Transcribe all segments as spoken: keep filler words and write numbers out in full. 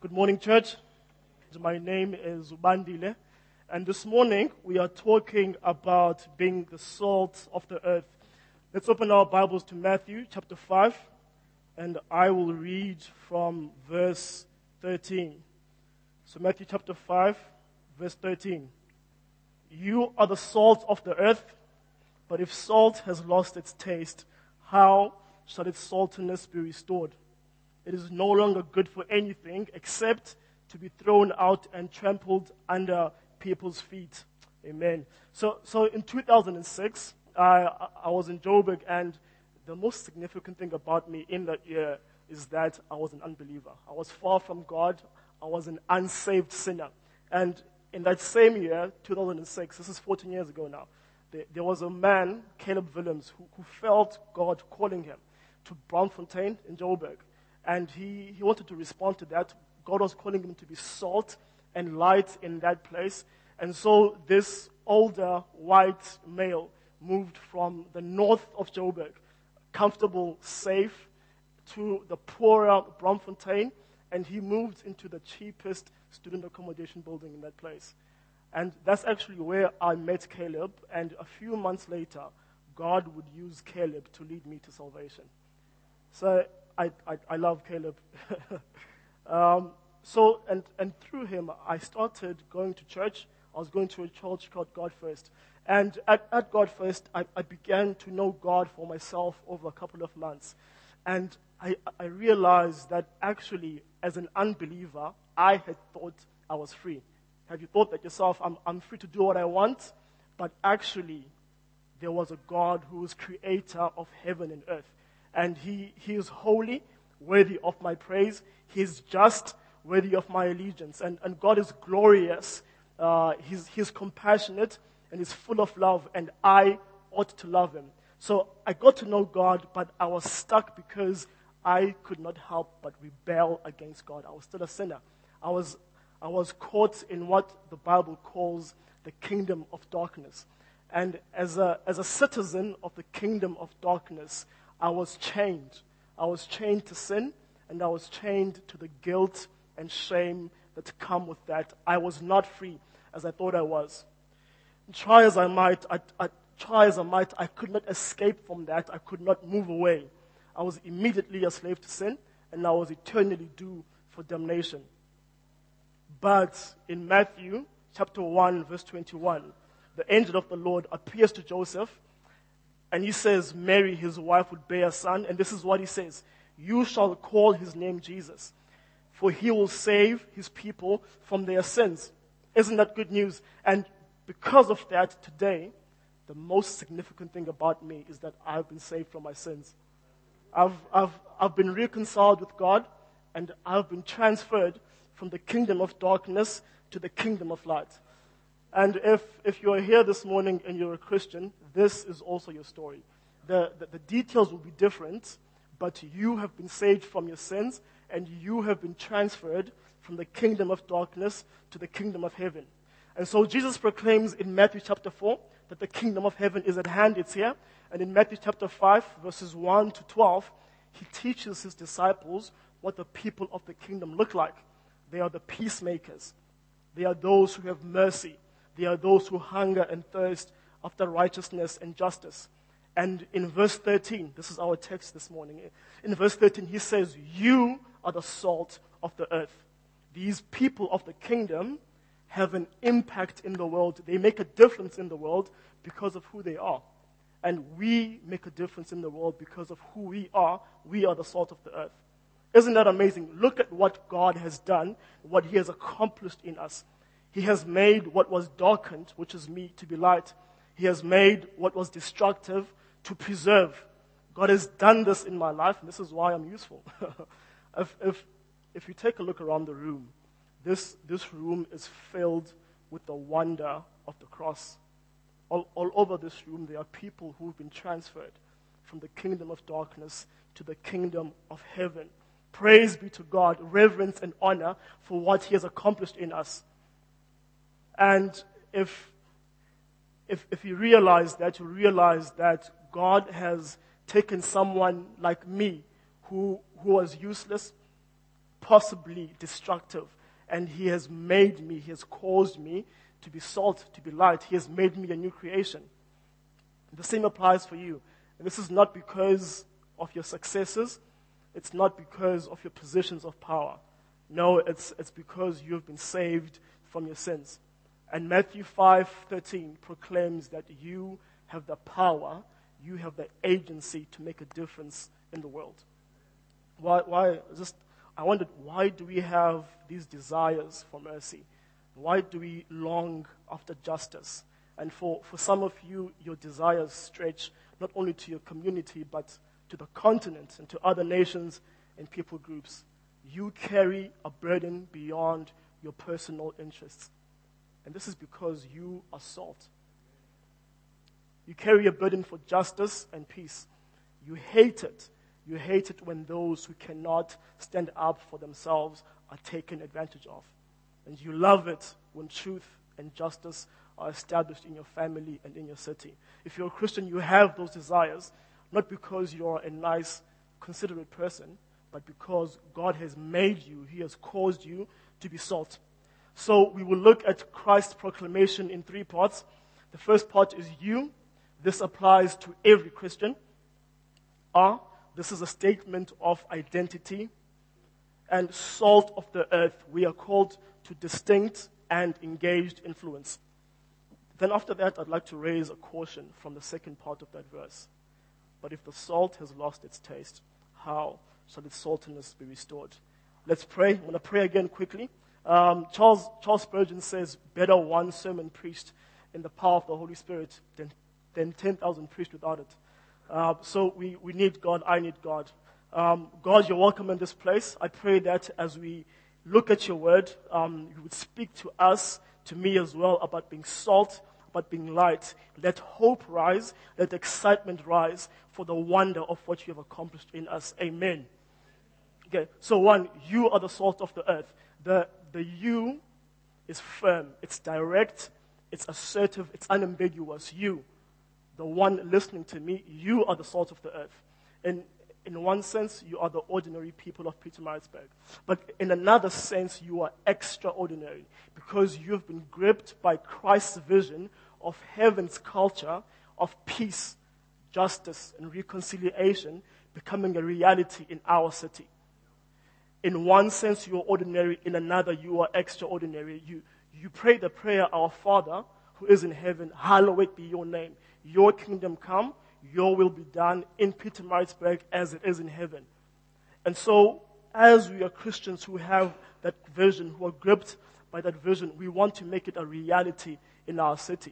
Good morning, church. My name is Ubandile, and this morning we are talking about being the salt of the earth. Let's open our Bibles to Matthew chapter five, and I will read from verse thirteen. So Matthew chapter five, verse thirteen. You are the salt of the earth, but if salt has lost its taste, how shall its saltiness be restored? It is no longer good for anything except to be thrown out and trampled under people's feet. Amen. So, so in two thousand six, I, I was in Joburg, and the most significant thing about me in that year is that I was an unbeliever. I was far from God. I was an unsaved sinner. And in that same year, two thousand six, this is fourteen years ago now, there, there was a man, Caleb Willems, who, who felt God calling him to Braamfontein in Joburg. And he, he wanted to respond to that. God was calling him to be salt and light in that place. And so this older white male moved from the north of Joburg, comfortable, safe, to the poorer Braamfontein. And he moved into the cheapest student accommodation building in that place. And that's actually where I met Caleb. And a few months later, God would use Caleb to lead me to salvation. So I, I, I love Caleb. um, so, and, and through him, I started going to church. I was going to a church called God First. And at, at God First, I, I began to know God for myself over a couple of months. And I, I realized that actually, as an unbeliever, I had thought I was free. Have you thought that yourself? I'm, I'm free to do what I want. But actually, there was a God who is creator of heaven and earth. And he, he is holy, worthy of my praise. He is just, worthy of my allegiance. And, and God is glorious. Uh, he's, he's compassionate, and he's full of love. And I ought to love him. So I got to know God, but I was stuck because I could not help but rebel against God. I was still a sinner. I was, I was caught in what the Bible calls the kingdom of darkness. And as a, as a citizen of the kingdom of darkness, I was chained. I was chained to sin, and I was chained to the guilt and shame that come with that. I was not free as I thought I was. Try as I might, I, I, try as I might, I could not escape from that. I could not move away. I was immediately a slave to sin, and I was eternally due for damnation. But in Matthew chapter one, verse twenty-one, the angel of the Lord appears to Joseph, and he says Mary, his wife, would bear a son. And this is what he says: you shall call his name Jesus, for he will save his people from their sins. Isn't that good news? And because of that, today, the most significant thing about me is that I've been saved from my sins. I've, I've, I've been reconciled with God, and I've been transferred from the kingdom of darkness to the kingdom of light. And if, if you're here this morning and you're a Christian, this is also your story. The, the, the details will be different, but you have been saved from your sins, and you have been transferred from the kingdom of darkness to the kingdom of heaven. And so Jesus proclaims in Matthew chapter four that the kingdom of heaven is at hand, it's here. And in Matthew chapter five, verses one to twelve, he teaches his disciples what the people of the kingdom look like. They are the peacemakers. They are those who have mercy. They are those who hunger and thirst after righteousness and justice. And in verse thirteen, this is our text this morning. In verse thirteen, he says, you are the salt of the earth. These people of the kingdom have an impact in the world. They make a difference in the world because of who they are. And we make a difference in the world because of who we are. We are the salt of the earth. Isn't that amazing? Look at what God has done, what he has accomplished in us. He has made what was darkened, which is me, to be light. He has made what was destructive to preserve. God has done this in my life, and this is why I'm useful. if, if, if you take a look around the room, this, this room is filled with the wonder of the cross. All, all over this room, there are people who've been transferred from the kingdom of darkness to the kingdom of heaven. Praise be to God, reverence and honor for what he has accomplished in us. And if, if, if you realize that, you realize that God has taken someone like me who, who was useless, possibly destructive. And he has made me, he has caused me to be salt, to be light. He has made me a new creation. The same applies for you. And this is not because of your successes. It's not because of your positions of power. No, it's, it's because you have been saved from your sins. And Matthew five thirteen proclaims that you have the power, you have the agency to make a difference in the world. Why, why, just, I wondered, why do we have these desires for mercy? Why do we long after justice? And for, for some of you, your desires stretch not only to your community, but to the continent and to other nations and people groups. You carry a burden beyond your personal interests. And this is because you are salt. You carry a burden for justice and peace. You hate it. You hate it when those who cannot stand up for themselves are taken advantage of. And you love it when truth and justice are established in your family and in your city. If you're a Christian, you have those desires, not because you're a nice, considerate person, but because God has made you, He has caused you to be salt. So we will look at Christ's proclamation in three parts. The first part is you. This applies to every Christian. R, this is a statement of identity. And salt of the earth, we are called to distinct and engaged influence. Then after that, I'd like to raise a caution from the second part of that verse. But if the salt has lost its taste, how shall its saltiness be restored? Let's pray. I'm going to pray again quickly. Um, Charles, Charles Spurgeon says, better one sermon preached in the power of the Holy Spirit than, than ten thousand preached without it. Uh, so we, we need God. I need God. Um, God, you're welcome in this place. I pray that as we look at your word, um, you would speak to us, to me as well, about being salt, about being light. Let hope rise. Let excitement rise for the wonder of what you have accomplished in us. Amen. Okay, so one, you are the salt of the earth. The, the you is firm. It's direct. It's assertive. It's unambiguous. You, the one listening to me, you are the salt of the earth. And in one sense, you are the ordinary people of Pietermaritzburg. But in another sense, you are extraordinary because you've been gripped by Christ's vision of heaven's culture of peace, justice, and reconciliation becoming a reality in our city. In one sense, you are ordinary. In another, you are extraordinary. You, you pray the prayer, Our Father, who is in heaven, hallowed be your name. Your kingdom come, your will be done in Pietermaritzburg as it is in heaven. And so, as we are Christians who have that vision, who are gripped by that vision, we want to make it a reality in our city.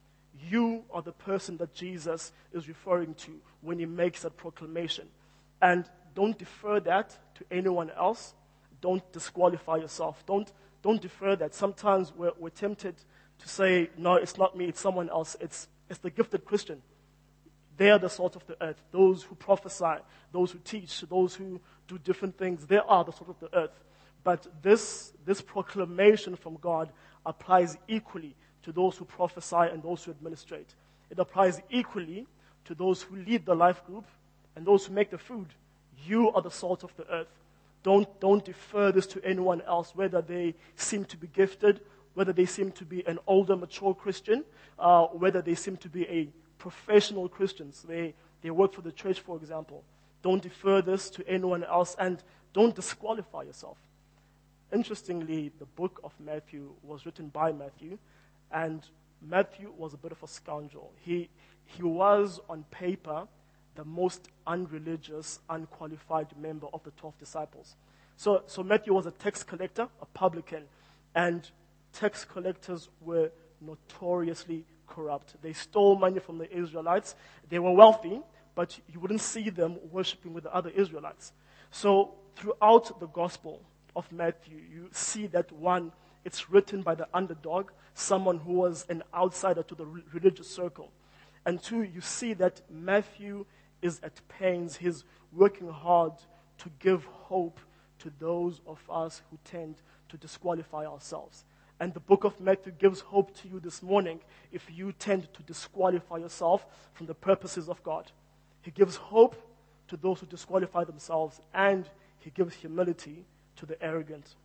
You are the person that Jesus is referring to when he makes that proclamation. And don't defer that to anyone else. Don't disqualify yourself. Don't, don't defer that. Sometimes we're, we're tempted to say, no, it's not me, it's someone else. It's, it's the gifted Christian. They are the salt of the earth. Those who prophesy, those who teach, those who do different things, they are the salt of the earth. But this, this proclamation from God applies equally to those who prophesy and those who administrate. It applies equally to those who lead the life group and those who make the food. You are the salt of the earth. Don't, don't defer this to anyone else, whether they seem to be gifted, whether they seem to be an older, mature Christian, uh, whether they seem to be a professional Christians. They, they work for the church, for example. Don't defer this to anyone else, and don't disqualify yourself. Interestingly, the book of Matthew was written by Matthew, and Matthew was a bit of a scoundrel. He, he was, on paper, the most unreligious, unqualified member of the twelve disciples. So, so Matthew was a tax collector, a publican, and tax collectors were notoriously corrupt. They stole money from the Israelites. They were wealthy, but you wouldn't see them worshiping with the other Israelites. So throughout the Gospel of Matthew, you see that one, it's written by the underdog, someone who was an outsider to the religious circle. And two, you see that Matthew is at pains. He's working hard to give hope to those of us who tend to disqualify ourselves. And the book of Matthew gives hope to you this morning if you tend to disqualify yourself from the purposes of God. He gives hope to those who disqualify themselves, and he gives humility to to the arrogant.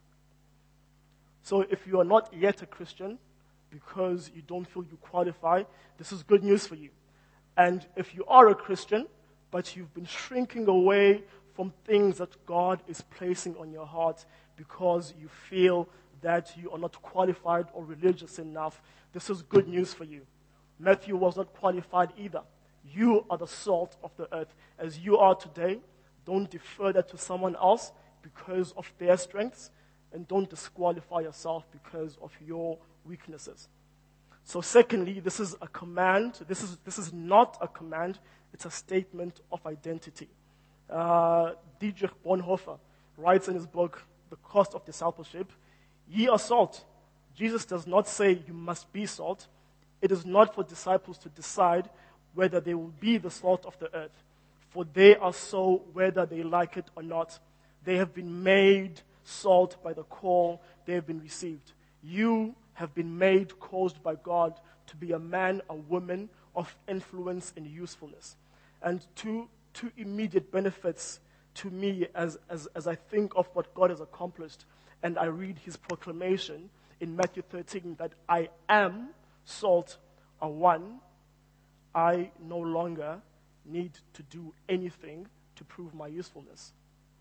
So if you are not yet a Christian because you don't feel you qualify, this is good news for you. And if you are a Christian, but you've been shrinking away from things that God is placing on your heart because you feel that you are not qualified or religious enough, this is good news for you. Matthew was not qualified either. You are the salt of the earth. As you are today, don't defer that to someone else because of their strengths, and don't disqualify yourself because of your weaknesses. So secondly, this is a command. This is, this is not a command. It's a statement of identity. Uh, Dietrich Bonhoeffer writes in his book, The Cost of Discipleship, "Ye are salt." Jesus does not say you must be salt. It is not for disciples to decide whether they will be the salt of the earth, for they are so whether they like it or not. They have been made salt by the call they have been received. You have been made, caused by God to be a man, a woman of influence and usefulness. And two, two immediate benefits to me as, as, as I think of what God has accomplished, and I read his proclamation in Matthew thirteen that I am salt, are one, I no longer need to do anything to prove my usefulness.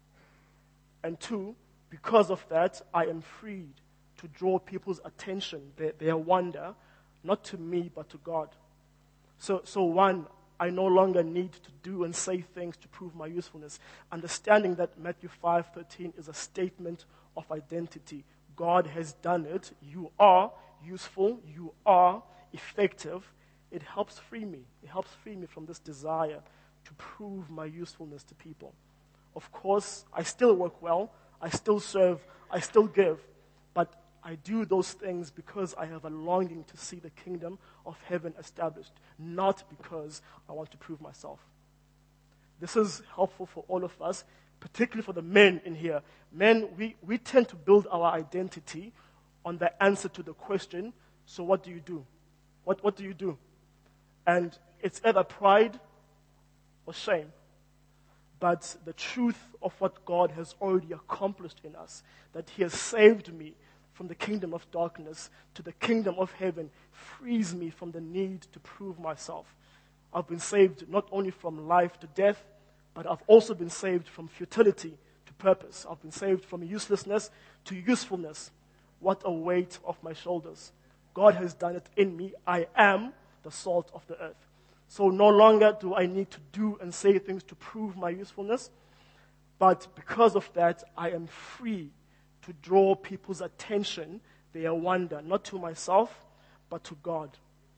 And two, because of that, I am freed to draw people's attention, their, their wonder, not to me, but to God. So, so one, I no longer need to do and say things to prove my usefulness. Understanding that Matthew five thirteen is a statement of identity. God has done it. You are useful. You are effective. It helps free me. It helps free me from this desire to prove my usefulness to people. Of course, I still work well. I still serve. I still give. But I do those things because I have a longing to see the kingdom of heaven established, not because I want to prove myself. This is helpful for all of us, particularly for the men in here. Men, we, we tend to build our identity on the answer to the question, so what do you do? What, what do you do? And it's either pride or shame. But the truth of what God has already accomplished in us, that he has saved me from the kingdom of darkness to the kingdom of heaven, frees me from the need to prove myself. I've been saved not only from life to death, but I've also been saved from futility to purpose. I've been saved from uselessness to usefulness. What a weight off my shoulders. God has done it in me. I am the salt of the earth. So no longer do I need to do and say things to prove my usefulness, but because of that, I am free to draw people's attention, their wonder, not to myself, but to God.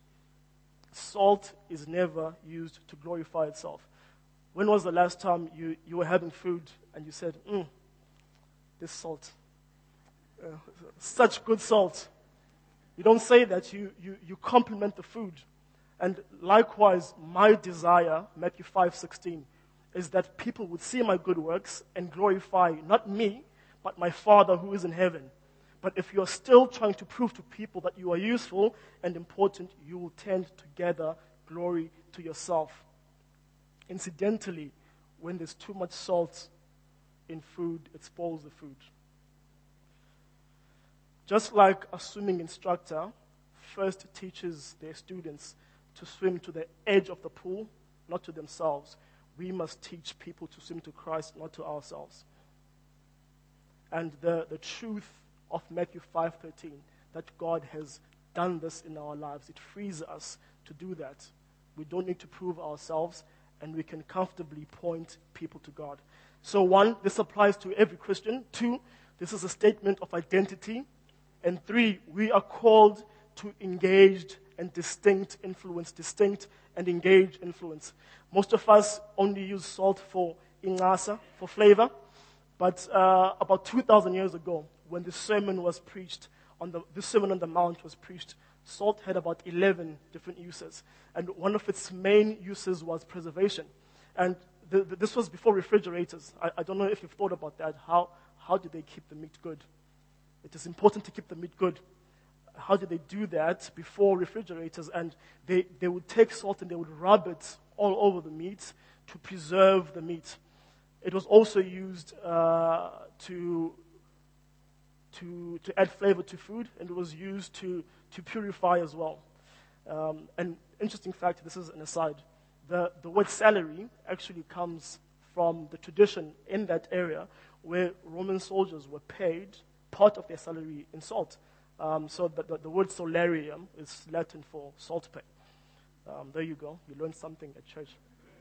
Salt is never used to glorify itself. When was the last time you, you were having food and you said, mm, this salt, uh, such good salt? You don't say that, you, you, you compliment the food. And likewise, my desire, Matthew five sixteen, is that people would see my good works and glorify not me, but my Father who is in heaven. But if you're still trying to prove to people that you are useful and important, you will tend to gather glory to yourself. Incidentally, when there's too much salt in food, it spoils the food. Just like a swimming instructor first teaches their students to swim to the edge of the pool, not to themselves, we must teach people to swim to Christ, not to ourselves. And the, the truth of Matthew five thirteen, that God has done this in our lives, it frees us to do that. We don't need to prove ourselves, and we can comfortably point people to God. So one, this applies to every Christian. Two, this is a statement of identity. And three, we are called to engaged and distinct influence, distinct and engaged influence. Most of us only use salt for ingasa, for flavor. But uh, about two thousand years ago, when the sermon was preached, on the, the Sermon on the Mount was preached, salt had about eleven different uses. And one of its main uses was preservation. And the, the, this was before refrigerators. I, I don't know if you've thought about that. How, how did they keep the meat good? It is important to keep the meat good. How did they do that before refrigerators? And they, they would take salt and they would rub it all over the meat to preserve the meat. It was also used uh, to to, to add flavor to food, and it was used to, to purify as well. Um, an interesting fact, this is an aside, the, the word salary actually comes from the tradition in that area where Roman soldiers were paid part of their salary in salt. Um, so the, the, the word solarium is Latin for salt pay. Um, there you go. You learned something at church.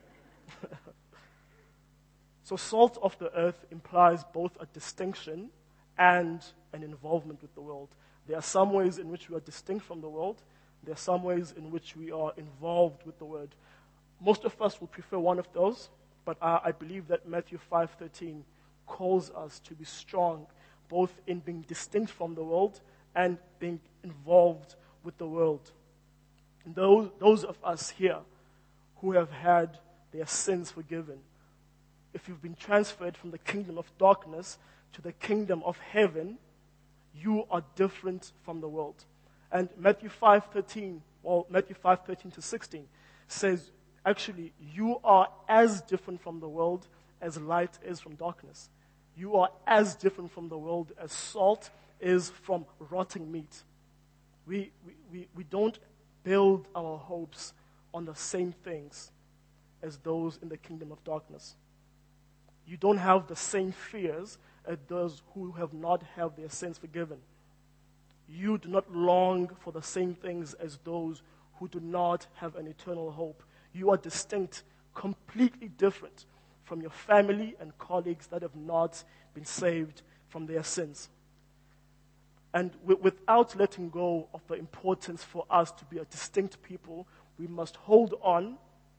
So salt of the earth implies both a distinction and an involvement with the world. There are some ways in which we are distinct from the world. There are some ways in which we are involved with the word. Most of us will prefer one of those, but I, I believe that Matthew five thirteen calls us to be strong, both in being distinct from the world and being involved with the world. And those, those of us here who have had their sins forgiven, if you've been transferred from the kingdom of darkness to the kingdom of heaven, you are different from the world. And Matthew five thirteen, well, Matthew five thirteen to sixteen says, actually, you are as different from the world as light is from darkness. You are as different from the world as salt is from rotting meat. We, we, we, we don't build our hopes on the same things as those in the kingdom of darkness. You don't have the same fears as those who have not had their sins forgiven. You do not long for the same things as those who do not have an eternal hope. You are distinct, completely different from your family and colleagues that have not been saved from their sins. And w- without letting go of the importance for us to be a distinct people, we must hold on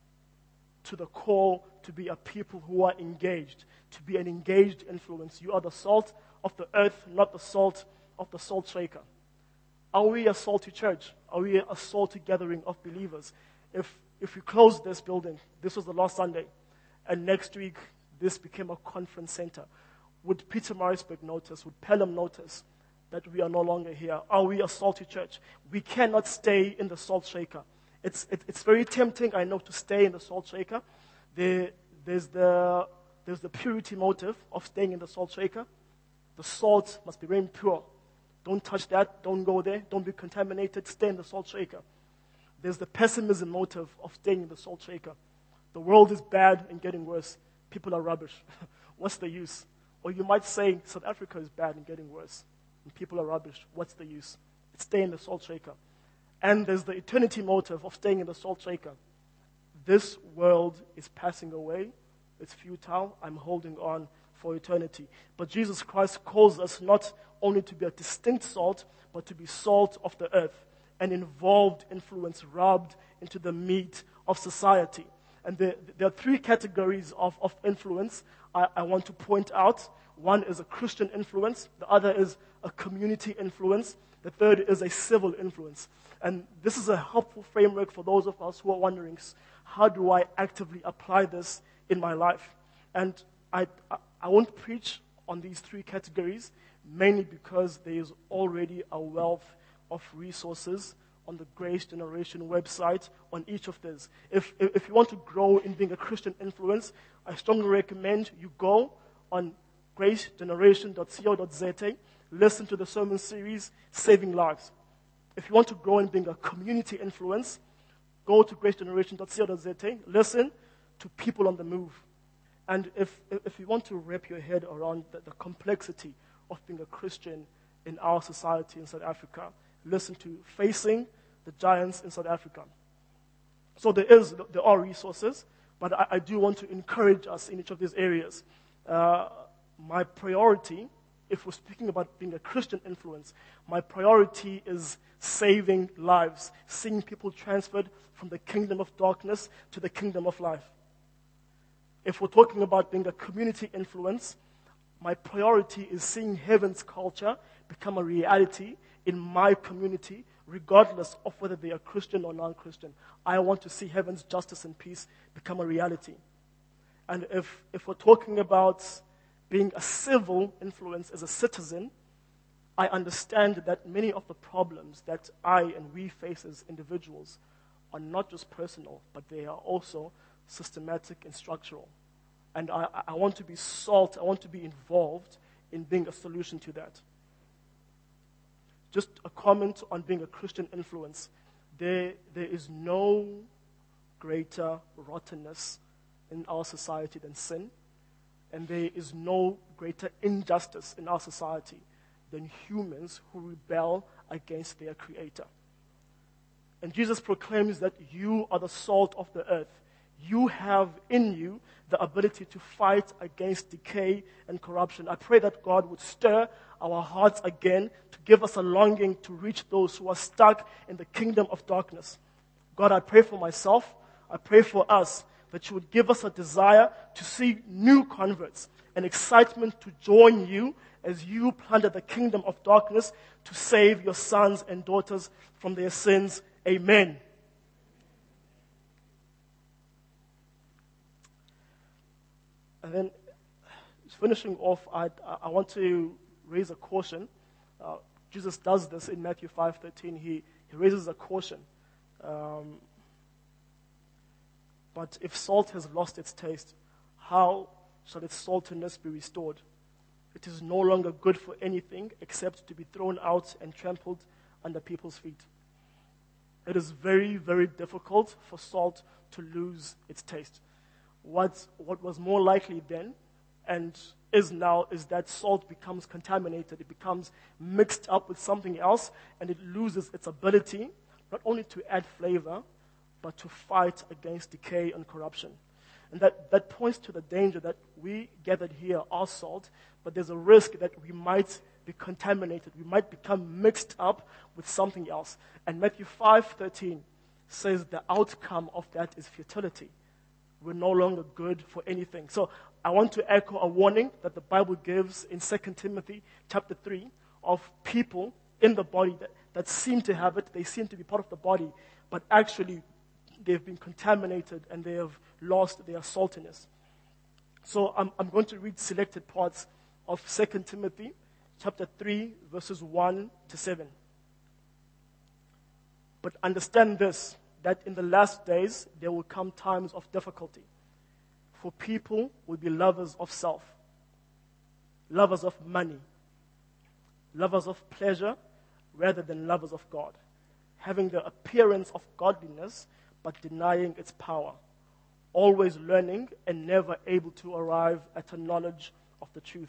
to the call to be a people who are engaged, to be an engaged influence. You are the salt of the earth, not the salt of the salt shaker. Are we a salty church? Are we a salty gathering of believers? If if we close this building, this was the last Sunday, and next week this became a conference center, would Peter Marisburg notice, would Pelham notice that we are no longer here? Are we a salty church? We cannot stay in the salt shaker. It's it, it's very tempting, I know, to stay in the salt shaker. There, there's the there's the purity motive of staying in the salt shaker. The salt must be very pure. Don't touch that. Don't go there. Don't be contaminated. Stay in the salt shaker. There's the pessimism motive of staying in the salt shaker. The world is bad and getting worse. People are rubbish. What's the use? Or you might say South Africa is bad and getting worse, and people are rubbish. What's the use? Stay in the salt shaker. And there's the eternity motive of staying in the salt shaker. This world is passing away. It's futile. I'm holding on for eternity. But Jesus Christ calls us not only to be a distinct salt, but to be salt of the earth, an involved influence rubbed into the meat of society. And there, there are three categories of, of influence I, I want to point out. One is a Christian influence. The other is a community influence. The third is a civil influence. And this is a helpful framework for those of us who are wondering, how do I actively apply this in my life? And I, I, I won't preach on these three categories, mainly because there is already a wealth of resources on the Grace Generation website on each of these. If, if, if you want to grow in being a Christian influence, I strongly recommend you go on grace generation dot co dot z a, listen to the sermon series, Saving Lives. If you want to grow in being a community influence, go to grace generation dot co dot z a, listen to people on the move. And if if you want to wrap your head around the, the complexity of being a Christian in our society in South Africa, listen to Facing the Giants in South Africa. So there is there are resources, but I, I do want to encourage us in each of these areas. Uh, my priority, if we're speaking about being a Christian influence, my priority is saving lives, seeing people transferred from the kingdom of darkness to the kingdom of life. If we're talking about being a community influence, my priority is seeing heaven's culture become a reality in my community, regardless of whether they are Christian or non-Christian. I want to see heaven's justice and peace become a reality. And if, if we're talking about being a civil influence as a citizen, I understand that many of the problems that I and we face as individuals are not just personal, but they are also systematic and structural. And I, I want to be salt, I want to be involved in being a solution to that. just a comment on being a Christian influence. There, there is no greater rottenness in our society than sin, and there is no greater injustice in our society than humans who rebel against their Creator. And Jesus proclaims that you are the salt of the earth. You have in you the ability to fight against decay and corruption. I pray that God would stir our hearts again to give us a longing to reach those who are stuck in the kingdom of darkness. God, I pray for myself. I pray for us that you would give us a desire to see new converts, an excitement to join you as you plunder the kingdom of darkness to save your sons and daughters from their sins. Amen. And then, finishing off, I, I want to raise a caution. Uh, Jesus does this in Matthew five thirteen. He, he raises a caution. Um, but if salt has lost its taste, how shall its saltiness be restored? It is no longer good for anything except to be thrown out and trampled under people's feet. It is very, very difficult for salt to lose its taste. What, what was more likely then and is now is that salt becomes contaminated. It becomes mixed up with something else, and it loses its ability not only to add flavor, but to fight against decay and corruption. And that, that points to the danger that we gathered here are salt, but there's a risk that we might be contaminated. We might become mixed up with something else. And Matthew five thirteen says the outcome of that is futility. We're no longer good for anything. So I want to echo a warning that the Bible gives in Second Timothy chapter three of people in the body that, that seem to have it. They seem to be part of the body, but actually they've been contaminated and they have lost their saltiness. So I'm, I'm going to read selected parts of Second Timothy chapter three, verses one to seven. But understand this, that in the last days there will come times of difficulty. For people will be lovers of self, lovers of money, lovers of pleasure rather than lovers of God, having the appearance of godliness but denying its power, always learning and never able to arrive at a knowledge of the truth.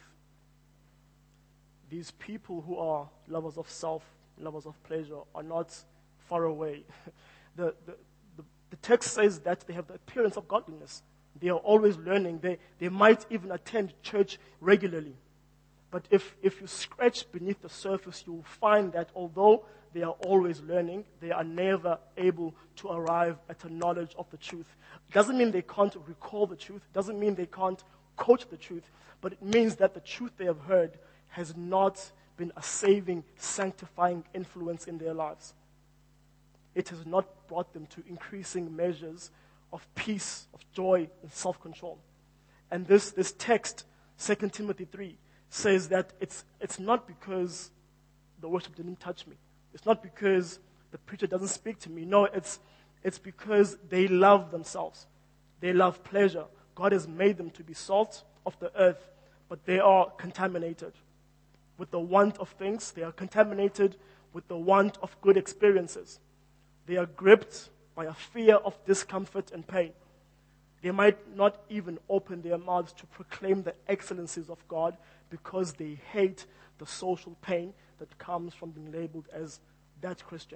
These people who are lovers of self, lovers of pleasure, are not far away. the, the, the, the text says that they have the appearance of godliness. They are always learning. They, they might even attend church regularly. But if, if you scratch beneath the surface, you will find that although they are always learning, they are never able to arrive at a knowledge of the truth. Doesn't mean they can't recall the truth. Doesn't mean they can't quote the truth. But it means that the truth they have heard has not been a saving, sanctifying influence in their lives. It has not brought them to increasing measures of peace, of joy, and self-control. And this, this text, Second Timothy three, says that it's, it's not because the worship didn't touch me. It's not because the preacher doesn't speak to me. No, it's, it's because they love themselves. They love pleasure. God has made them to be salt of the earth, but they are contaminated with the want of things. They are contaminated with the want of good experiences. They are gripped by a fear of discomfort and pain. They might not even open their mouths to proclaim the excellencies of God because they hate the social pain that comes from being labeled as that Christian.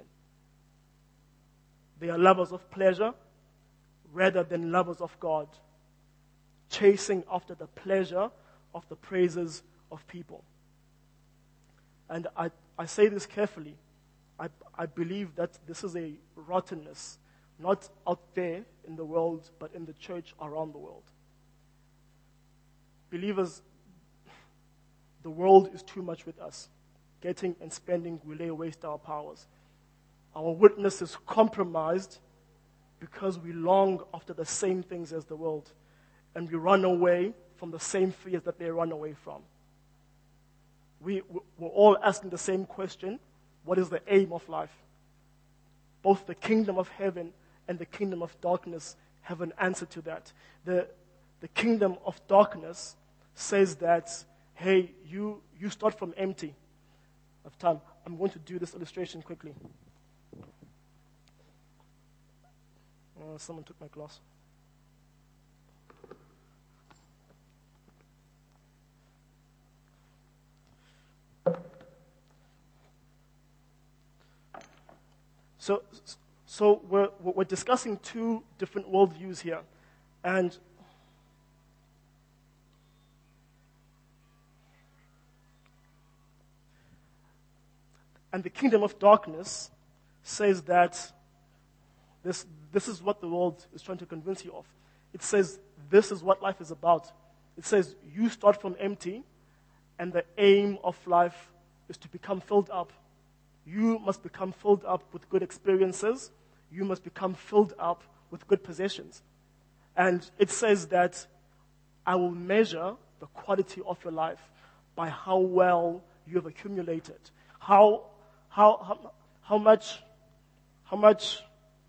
They are lovers of pleasure rather than lovers of God, chasing after the pleasure of the praises of people. And I, I say this carefully. I, I believe that this is a rottenness, not out there in the world, but in the church around the world. Believers, the world is too much with us. Getting and spending, we lay waste our powers. Our witness is compromised because we long after the same things as the world, and we run away from the same fears that they run away from. We, we're all asking the same question: what is the aim of life? Both the kingdom of heaven and the kingdom of darkness have an answer to that. The, the kingdom of darkness says that, hey, you, you start from empty. of time, I'm going to do this illustration quickly. Uh, someone took my glass. So, so we're, we're discussing two different worldviews here. And And the kingdom of darkness says that this, this is what the world is trying to convince you of. It says this is what life is about. It says you start from empty, and the aim of life is to become filled up. You must become filled up with good experiences. You must become filled up with good possessions. And it says that I will measure the quality of your life by how well you have accumulated. How, how, how, how much, how much,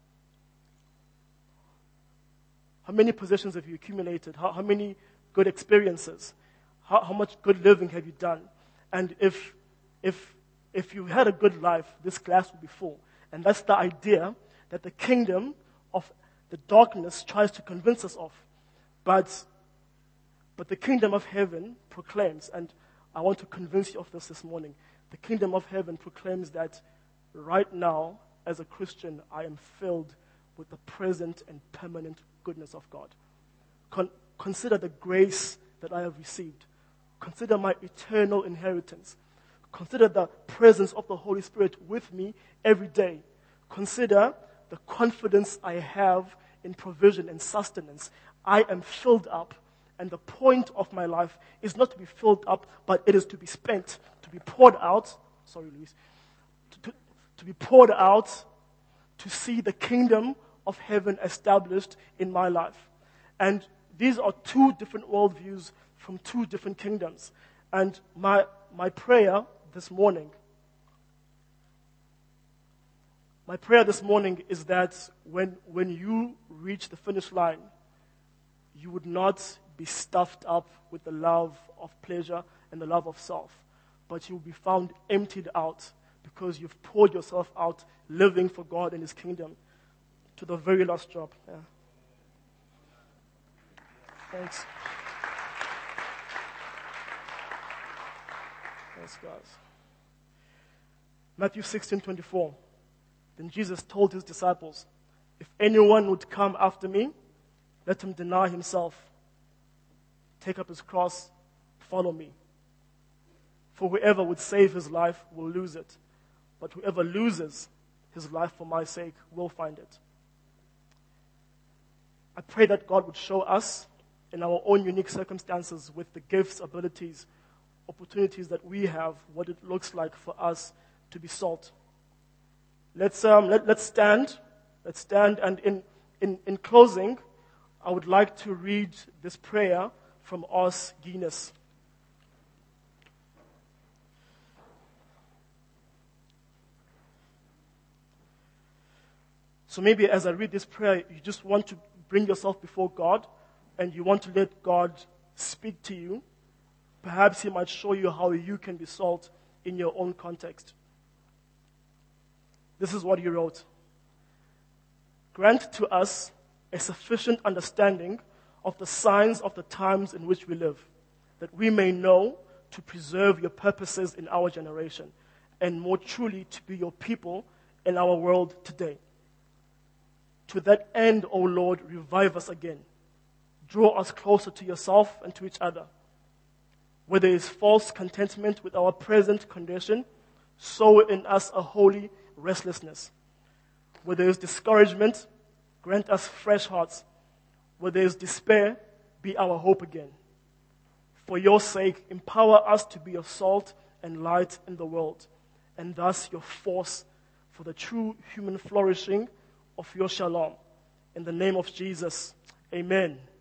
how many possessions have you accumulated? How, how many good experiences? How, how much good living have you done? And if, if, if you had a good life, this glass will be full. And that's the idea that the kingdom of the darkness tries to convince us of. But, but the kingdom of heaven proclaims, and I want to convince you of this this morning, the kingdom of heaven proclaims that right now, as a Christian, I am filled with the present and permanent goodness of God. Con- consider the grace that I have received. Consider my eternal inheritance. Consider the presence of the Holy Spirit with me every day. Consider the confidence I have in provision and sustenance. I am filled up, and the point of my life is not to be filled up, but it is to be spent, to be poured out. Sorry, Luis. To, to, to be poured out to see the kingdom of heaven established in my life. And these are two different worldviews from two different kingdoms. And my my prayer this morning, my prayer this morning is that when when you reach the finish line, you would not be stuffed up with the love of pleasure and the love of self, but you will be found emptied out because you've poured yourself out living for God and His kingdom to the very last drop. Yeah. Thanks. Thanks, guys. Matthew sixteen twenty-four. Then Jesus told His disciples, if anyone would come after me, let him deny himself, take up his cross, follow me. For whoever would save his life will lose it, but whoever loses his life for my sake will find it. I pray that God would show us in our own unique circumstances with the gifts, abilities, opportunities that we have, what it looks like for us to be salt. Let's um, let, let's stand. Let's stand. And in, in, in closing, I would like to read this prayer from Os Guinness. So maybe as I read this prayer, you just want to bring yourself before God and you want to let God speak to you. Perhaps He might show you how you can be salt in your own context. This is what he wrote. Grant to us a sufficient understanding of the signs of the times in which we live, that we may know to preserve your purposes in our generation, and more truly to be your people in our world today. To that end, O Lord, revive us again. Draw us closer to yourself and to each other. Where there is false contentment with our present condition, sow in us a holy restlessness. Where there is discouragement, grant us fresh hearts. Where there is despair, be our hope again. For your sake, empower us to be your salt and light in the world, and thus your force for the true human flourishing of your shalom. In the name of Jesus, amen.